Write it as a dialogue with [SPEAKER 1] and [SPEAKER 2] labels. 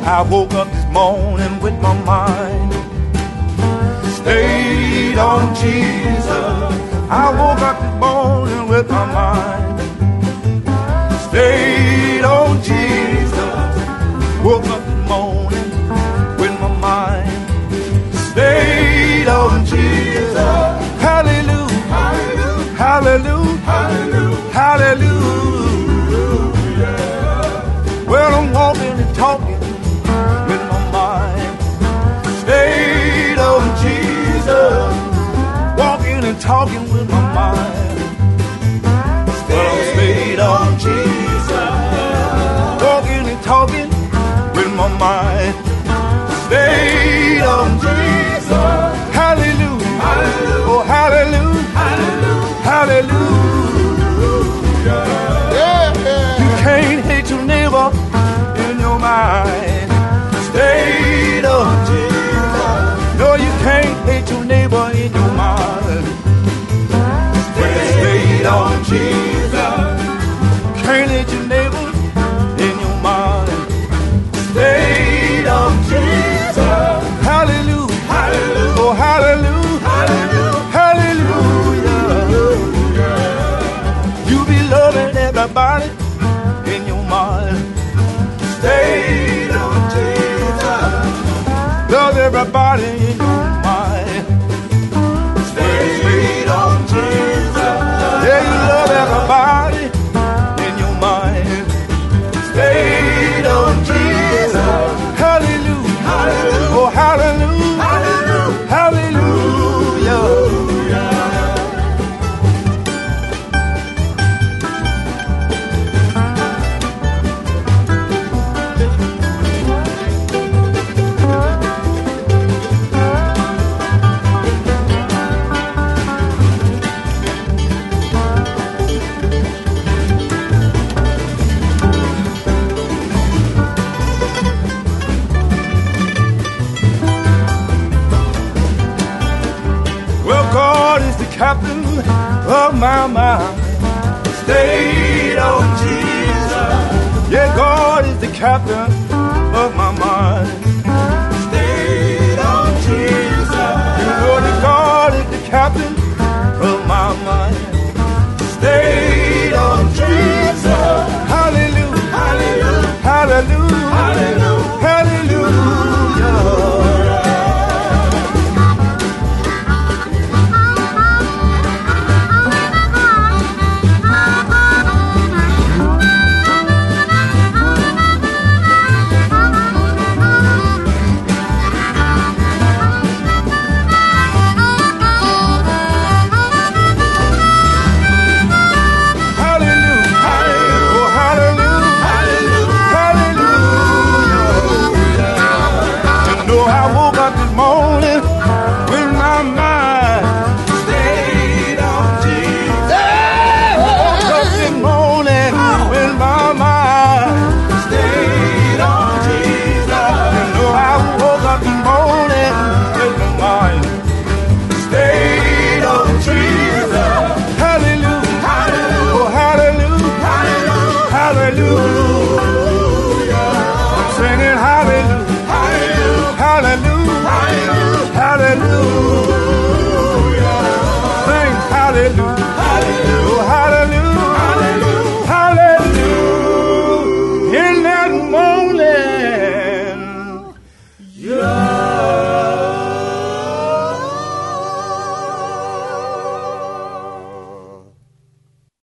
[SPEAKER 1] I woke up this morning with my mind stayed on Jesus. I woke up this morning with my mind stayed on Jesus. Woke up this morning with my mind stayed on Jesus. Hallelujah, hallelujah, hallelujah, hallelujah. Well, I'm walking and talking with my mind stayed on Jesus. Walking and talking with my mind stayed on Jesus. Walking and talking with my mind stayed on Jesus. Hallelujah, hallelujah, oh hallelujah, hallelujah, hallelujah. Yeah. You can't hate your neighbor in your mind stayed on Jesus. No, you can't hate your neighbor in your mind stayed on Jesus. Can't hate your neighbor in your mind stayed on Jesus. Hallelujah, hallelujah, oh hallelujah, hallelujah, hallelujah. You be loving everybody in your mind stayed on Jesus. Love everybody in your mind stayed on Jesus. Yeah, you love everybody in your mind stayed on Jesus. Hallelujah, hallelujah, oh hallelujah, hallelujah, hallelujah. Captain of my mind stayed on Jesus. Yeah, God is the captain of my mind stayed on Jesus. You know that God is the captain of my mind